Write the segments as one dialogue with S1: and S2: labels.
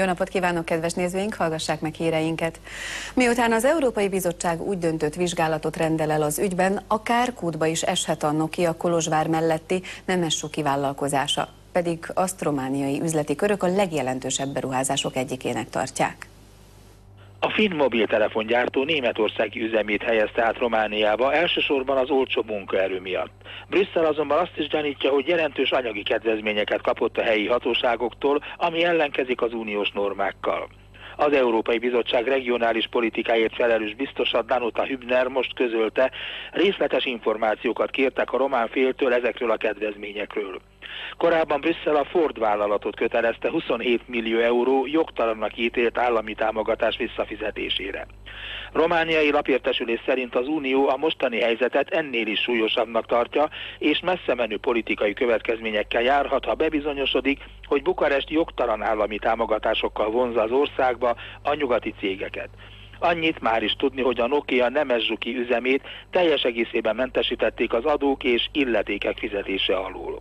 S1: napot kívánok, kedves nézőink, hallgassák meg híreinket. Miután az Európai Bizottság úgy döntött, vizsgálatot rendel el az ügyben, akár kútba is eshet a Nokia Kolozsvár melletti nemes suki vállalkozása, pedig azt romániai üzleti körök a legjelentősebb beruházások egyikének tartják.
S2: A finn mobiltelefongyártó németországi üzemét helyezte át Romániába, elsősorban az olcsó munkaerő miatt. Brüsszel azonban azt is gyanítja, hogy jelentős anyagi kedvezményeket kapott a helyi hatóságoktól, ami ellenkezik az uniós normákkal. Az Európai Bizottság regionális politikáért felelős biztosa Danuta Hübner most közölte, részletes információkat kértek a román féltől ezekről a kedvezményekről. Korábban Brüsszel a Ford vállalatot kötelezte 27 millió euró jogtalannak ítélt állami támogatás visszafizetésére. Romániai lapértesülés szerint az Unió a mostani helyzetet ennél is súlyosabbnak tartja, és messze menő politikai következményekkel járhat, ha bebizonyosodik, hogy Bukarest jogtalan állami támogatásokkal vonzza az országba a nyugati cégeket. Annyit már is tudni, hogy a Nokia nemes zsuki üzemét teljes egészében mentesítették az adók és illetékek fizetése alól.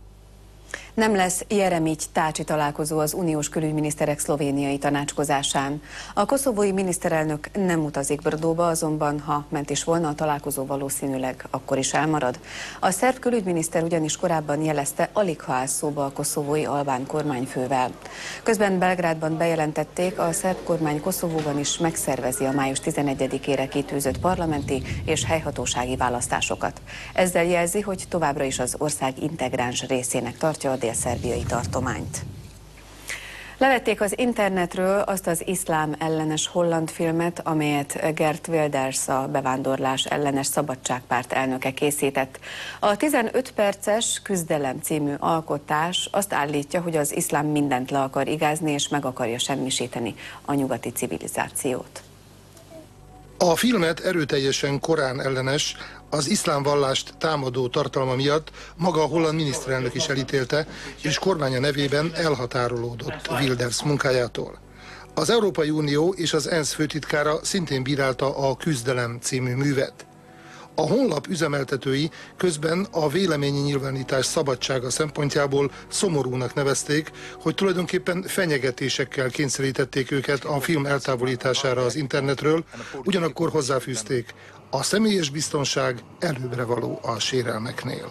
S1: Nem lesz Jeremics-Tácsi találkozó az uniós külügyminiszterek szlovéniai tanácskozásán. A koszovói miniszterelnök nem utazik Brdóba, azonban ha ment is volna, a találkozó valószínűleg akkor is elmarad. A szerb külügyminiszter ugyanis korábban jelezte, aligha áll szóba a koszovói albán kormányfővel. Közben Belgrádban bejelentették, a szerb kormány Koszovóban is megszervezi a május 11-ére kitűzött parlamenti és helyhatósági választásokat. Ezzel jelzi, hogy továbbra is az ország integráns részének tartja a dél-szerbiai tartományt. Levették az internetről azt az iszlám ellenes holland filmet, amelyet Geert Wilders, a bevándorlás ellenes szabadságpárt elnöke készített. A 15 perces Küzdelem című alkotás azt állítja, hogy az iszlám mindent le akar igázni és meg akarja semmisíteni a nyugati civilizációt.
S3: A filmet erőteljesen korán ellenes, az iszlám vallást támadó tartalma miatt maga a holland miniszterelnök is elítélte, és kormánya nevében elhatárolódott Wilders munkájától. Az Európai Unió és az ENSZ főtitkára szintén bírálta a Küzdelem című művet. A honlap üzemeltetői közben a véleményi nyilvánítás szabadsága szempontjából szomorúnak nevezték, hogy tulajdonképpen fenyegetésekkel kényszerítették őket a film eltávolítására az internetről, ugyanakkor hozzáfűzték, a személyes biztonság előbbre való a sérelmeknél.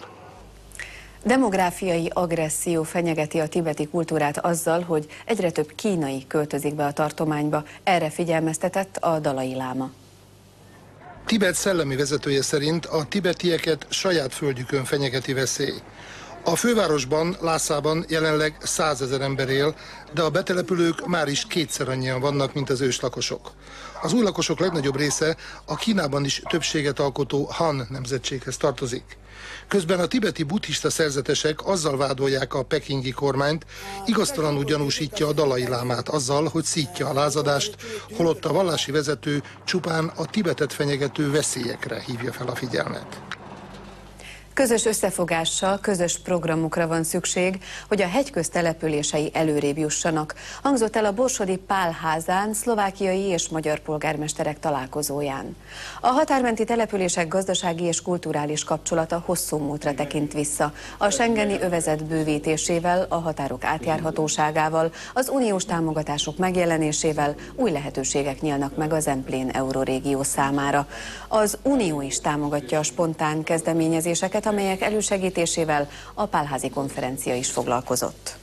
S1: Demográfiai agresszió fenyegeti a tibeti kultúrát azzal, hogy egyre több kínai költözik be a tartományba, erre figyelmeztetett a Dalai Láma.
S3: Tibet szellemi vezetője szerint a tibetieket saját földjükön fenyegeti veszély. A fővárosban, Lhásában jelenleg 100 000 ember él, de a betelepülők már is kétszer annyian vannak, mint az őslakosok. Az új lakosok legnagyobb része a Kínában is többséget alkotó Han nemzetséghez tartozik. Közben a tibeti buddhista szerzetesek azzal vádolják a pekingi kormányt, igaztalanul gyanúsítja a Dalai Lámát azzal, hogy szítja a lázadást, holott a vallási vezető csupán a Tibetet fenyegető veszélyekre hívja fel a figyelmet.
S1: Közös összefogással, közös programokra van szükség, hogy a hegyköz települései előrébb jussanak, hangzott el a borsodi Pálházán szlovákiai és magyar polgármesterek találkozóján. A határmenti települések gazdasági és kulturális kapcsolata hosszú múltra tekint vissza. A schengeni övezet bővítésével, a határok átjárhatóságával, az uniós támogatások megjelenésével új lehetőségek nyílnak meg a Zemplén eurorégió számára. Az Unió is támogatja a spontán kezdeményezéseket, amelyek elősegítésével a Pálházi konferencia is foglalkozott.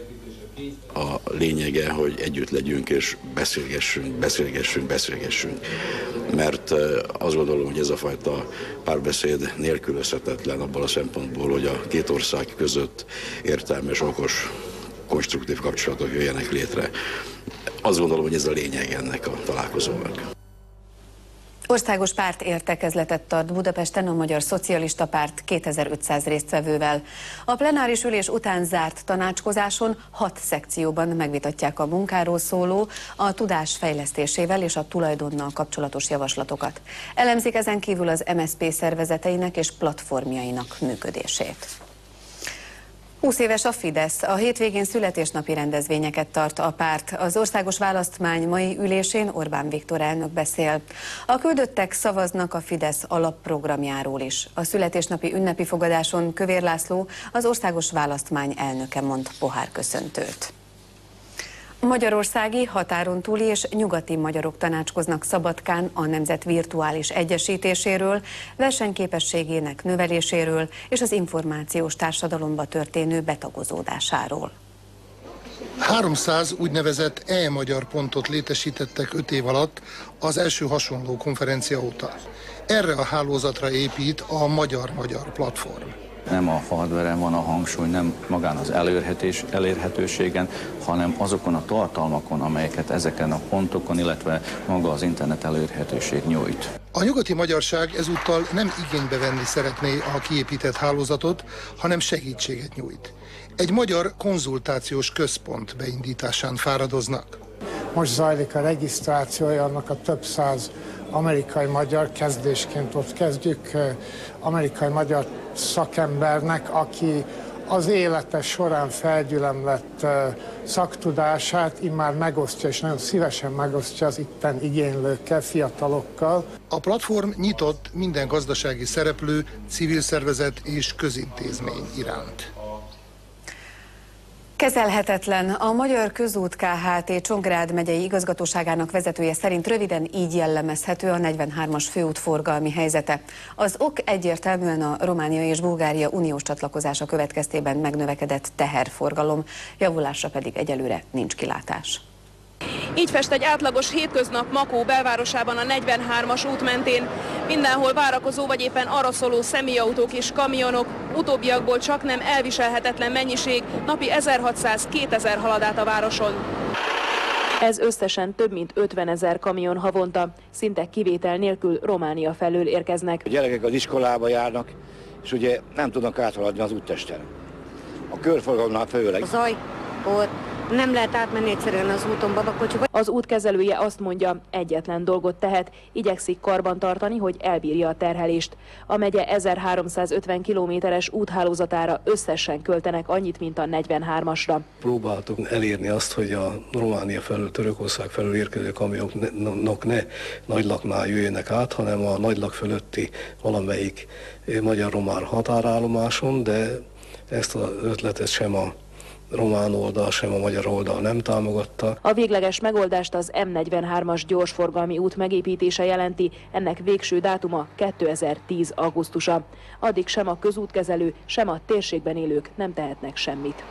S4: A lényege, hogy együtt legyünk és beszélgessünk, mert azt gondolom, hogy ez a fajta párbeszéd nélkülözhetetlen abból a szempontból, hogy a két ország között értelmes, okos, konstruktív kapcsolatok jöjjenek létre. Azt gondolom, hogy ez a lényeg ennek a találkozónak.
S1: Országos pártértekezletet tart Budapesten a Magyar Szocialista Párt 2500 résztvevővel. A plenáris ülés után zárt tanácskozáson 6 szekcióban megvitatják a munkáról szóló, a tudás fejlesztésével és a tulajdonnal kapcsolatos javaslatokat. Elemzik ezen kívül az MSZP szervezeteinek és platformjainak működését. 20 éves a Fidesz, a hétvégén születésnapi rendezvényeket tart a párt. Az országos választmány mai ülésén Orbán Viktor elnök beszél. A küldöttek szavaznak a Fidesz alapprogramjáról is. A születésnapi ünnepi fogadáson Kövér László, az országos választmány elnöke mond pohárköszöntőt. Magyarországi, határon túli és nyugati magyarok tanácskoznak Szabadkán a nemzet virtuális egyesítéséről, versenyképességének növeléséről és az információs társadalomba történő betagozódásáról.
S3: 300 úgynevezett e-magyar pontot létesítettek 5 év alatt az első hasonló konferencia óta. Erre a hálózatra épít a magyar-magyar platform.
S5: Nem a hardveren van a hangsúly, nem magán az elérhetőségen, hanem azokon a tartalmakon, amelyeket ezeken a pontokon, illetve maga az internet elérhetőség nyújt.
S3: A nyugati magyarság ezúttal nem igénybe venni szeretné a kiépített hálózatot, hanem segítséget nyújt. Egy magyar konzultációs központ beindításán fáradoznak.
S6: Most zajlik a regisztrációja annak a több száz amerikai magyar, kezdésként ott kezdjük, amerikai magyar szakembernek, aki az élete során felgyülemlett szaktudását immár megosztja, és nagyon szívesen megosztja az itten igénylőkkel, fiatalokkal.
S3: A platform nyitott minden gazdasági szereplő, civil szervezet és közintézmény iránt.
S1: Kezelhetetlen. A Magyar Közút Kft. Csongrád megyei igazgatóságának vezetője szerint röviden így jellemezhető a 43-as főút forgalmi helyzete. Az ok egyértelműen a Románia és Bulgária uniós csatlakozása következtében megnövekedett teherforgalom, javulásra pedig egyelőre nincs kilátás.
S7: Így fest egy átlagos hétköznap Makó belvárosában a 43-as út mentén. Mindenhol várakozó vagy éppen arra szóló személyautók és kamionok, utóbbiakból csak nem elviselhetetlen mennyiség, napi 1600-2000 halad át a városon. Ez összesen több mint 50 000 kamion havonta, szinte kivétel nélkül Románia felől érkeznek.
S8: A gyerekek az iskolába járnak, és ugye nem tudnak áthaladni az úttesten. A körforgalomnál főleg.
S9: A zajkor nem lehet átmenni egyszerűen az úton babakocsiba.
S7: Az útkezelője azt mondja, egyetlen dolgot tehet, igyekszik karbantartani, hogy elbírja a terhelést. A megye 1350 kilométeres úthálózatára összesen költenek annyit, mint a 43-asra.
S10: Próbáltuk elérni azt, hogy a Románia felől, Törökország felől érkező kamionok ne Nagylaknál jöjjenek át, hanem a Nagylak fölötti valamelyik magyar-román határállomáson, de ezt az ötletet sem a román oldal, sem a magyar oldal nem támogatta.
S7: A végleges megoldást az M43-as gyorsforgalmi út megépítése jelenti, ennek végső dátuma 2010. augusztusa. Addig sem a közútkezelő, sem a térségben élők nem tehetnek semmit.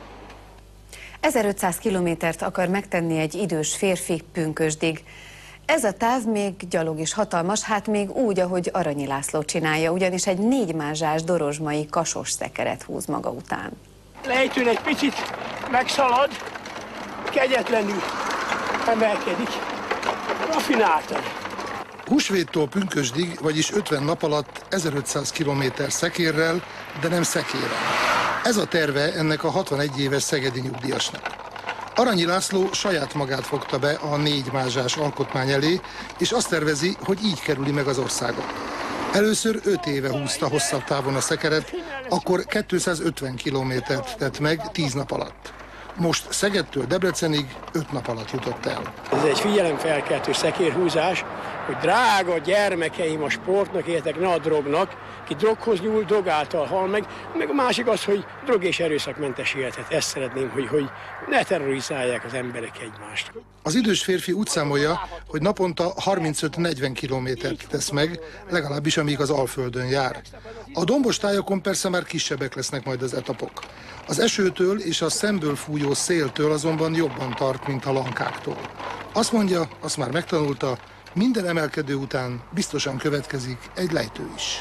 S1: 1500 kilométert akar megtenni egy idős férfi Pünkösdig. Ez a táv még gyalog is hatalmas, hát még úgy, ahogy Aranyi László csinálja, ugyanis egy 4 mázsás dorozsmai kasos szekeret húz maga után.
S11: Lejtőn egy picit megszalad, kegyetlenül emelkedik, rafináltan.
S3: Húsvéttól Pünkösdig, vagyis 50 nap alatt 1500 kilométer szekérrel, de nem szekéren. Ez a terve ennek a 61 éves szegedi nyugdíjasnak. Aranyi László saját magát fogta be a 4 mázsás alkotmány elé, és azt tervezi, hogy így kerüli meg az országot. Először 5 éve húzta hosszabb távon a szekeret, akkor 250 kilométert tett meg 10 nap alatt. Most Szegedtől Debrecenig 5 nap alatt jutott el.
S11: Ez egy figyelemfelkeltő szekérhúzás, hogy drága gyermekeim a sportnak értek, ne a drognak, ki droghoz nyúl, drog által hal meg a másik az, hogy drog és erőszakmentes életet. Ezt szeretném, hogy ne terrorizálják az emberek egymást.
S3: Az idős férfi úgy számolja, hogy naponta 35-40 kilométert tesz meg, legalábbis amíg az Alföldön jár. A dombos tájakon persze már kisebbek lesznek majd az etapok. Az esőtől és a szemből fújó széltől azonban jobban tart, mint a lankáktól. Azt mondja, azt már megtanulta, minden emelkedő után biztosan következik egy lejtő is.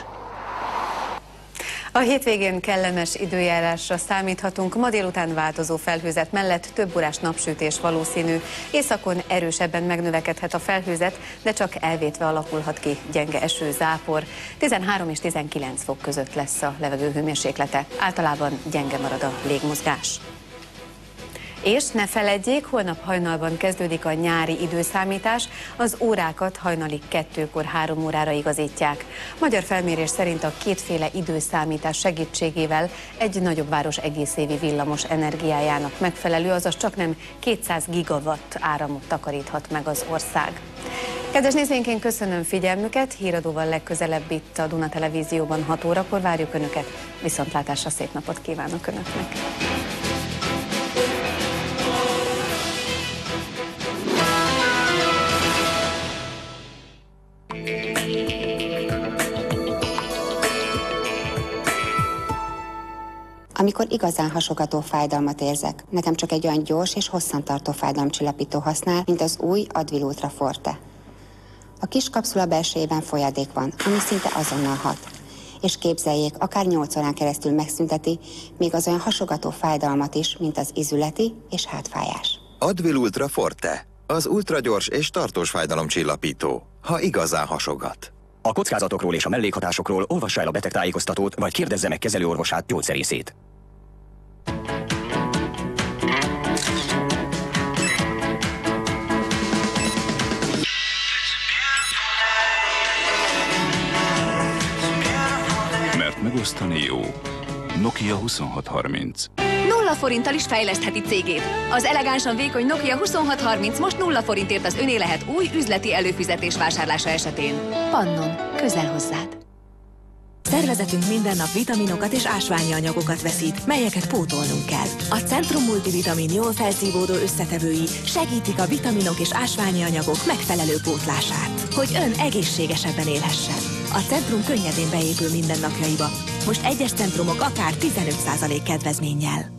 S1: A hétvégén kellemes időjárásra számíthatunk, ma délután változó felhőzet mellett több órás napsütés valószínű. Északon erősebben megnövekedhet a felhőzet, de csak elvétve alakulhat ki gyenge eső, zápor. 13 és 19 fok között lesz a levegő hőmérséklete, általában gyenge marad a légmozgás. És ne feledjék, holnap hajnalban kezdődik a nyári időszámítás, az órákat hajnali 2-kor 3 órára igazítják. Magyar felmérés szerint a kétféle időszámítás segítségével egy nagyobb város egész évi villamos energiájának megfelelő, azaz csaknem 200 gigawatt áramot takaríthat meg az ország. Kedves nézőink, én köszönöm figyelmüket, híradóval legközelebb itt a Duna Televízióban 6 órakor várjuk Önöket. Viszontlátásra, szép napot kívánok Önöknek!
S12: Amikor igazán hasogató fájdalmat érzek, nekem csak egy olyan gyors és hosszantartó fájdalomcsillapító használ, mint az új Advil Ultra Forte. A kis kapszula belsejében folyadék van, ami szinte azonnal hat. És képzeljék, akár 8 órán keresztül megszünteti még az olyan hasogató fájdalmat is, mint az izületi és hátfájás.
S13: Advil Ultra Forte, az ultragyors és tartós fájdalomcsillapító, ha igazán hasogat.
S14: A kockázatokról és a mellékhatásokról olvassa el a betegtájékoztatót, vagy kérdezze meg kezelőorvosát, gyógyszerészét.
S15: Mert megosztani jó. Nokia 2630.
S16: 0 forinttal is fejlesztheti cégét. Az elegánsan vékony Nokia 2630 most 0 forintért az öné lehet új üzleti előfizetés vásárlása esetén. Pannon. Közel hozzád.
S17: Szervezetünk minden nap vitaminokat és ásványi anyagokat veszít, melyeket pótolnunk kell. A Centrum multivitamin jól felszívódó összetevői segítik a vitaminok és ásványi anyagok megfelelő pótlását, hogy ön egészségesebben élhessen. A Centrum könnyedén beépül mindennapjaiba. Most egyes centrumok akár 15% kedvezménnyel.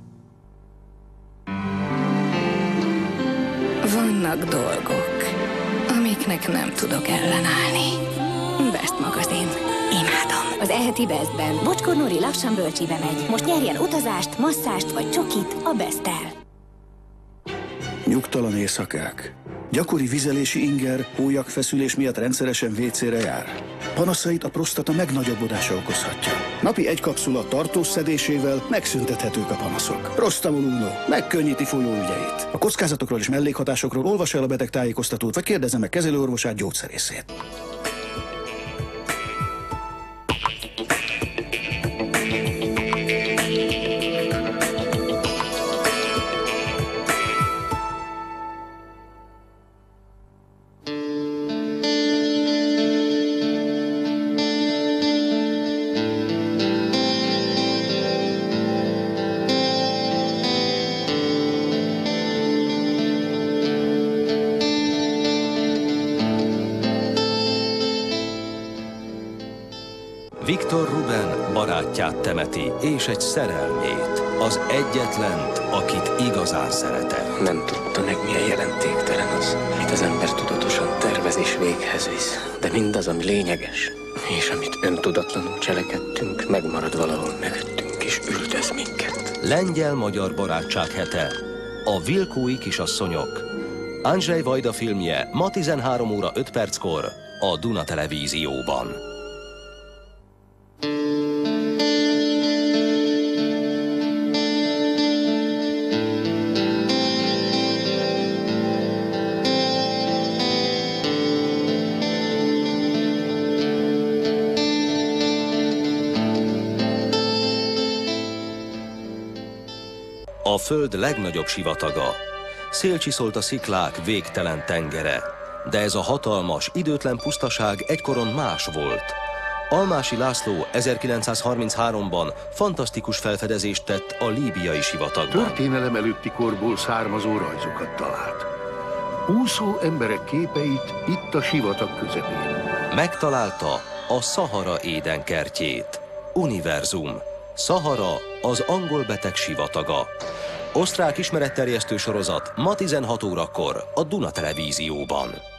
S18: Vannak dolgok, amiknek nem tudok ellenállni. Best magazin. Imádom.
S19: Az e-heti Bestben Bocskor Nori lassan bölcsibe megy. Most nyerjen utazást, masszást vagy csokit a Besttel.
S20: Nyugtalan éjszakák. Gyakori vizelési inger, hólyagfeszülés miatt rendszeresen WC-re jár. Panaszait a prostata megnagyobbodása okozhatja. Napi 1 kapszula tartós szedésével megszüntethetők a panaszok. Prostamol Uno megkönnyíti folyóügyeit. A kockázatokról és mellékhatásokról olvassa el a betegtájékoztatót, vagy kérdezze meg kezelőorvosát, gyógyszerészét.
S21: Viktor Ruben barátját temeti, és egy szerelmét, az egyetlent, akit igazán szeretett.
S22: Nem tudta meg, milyen jelentéktelen az, amit az ember tudatosan tervez és véghez visz. De mindaz, ami lényeges, és amit öntudatlanul cselekedtünk, megmarad valahol mögöttünk, és üldöz minket.
S21: Lengyel-magyar barátság hete. A Vilkói kisasszonyok. Andrzej Wajda filmje ma 13 óra 5 perckor a Duna Televízióban. A Föld legnagyobb sivataga. Szélcsiszolt a sziklák végtelen tengere. De ez a hatalmas, időtlen pusztaság egykoron más volt. Almási László 1933-ban fantasztikus felfedezést tett a líbiai sivatagban.
S23: Történelem előtti korból származó rajzokat talált. Úszó emberek képeit itt a sivatag közepén.
S21: Megtalálta a Szahara édenkertjét. Univerzum. Szahara az angol beteg sivataga. Osztrák ismeretterjesztő sorozat ma 16 órakor a Duna Televízióban.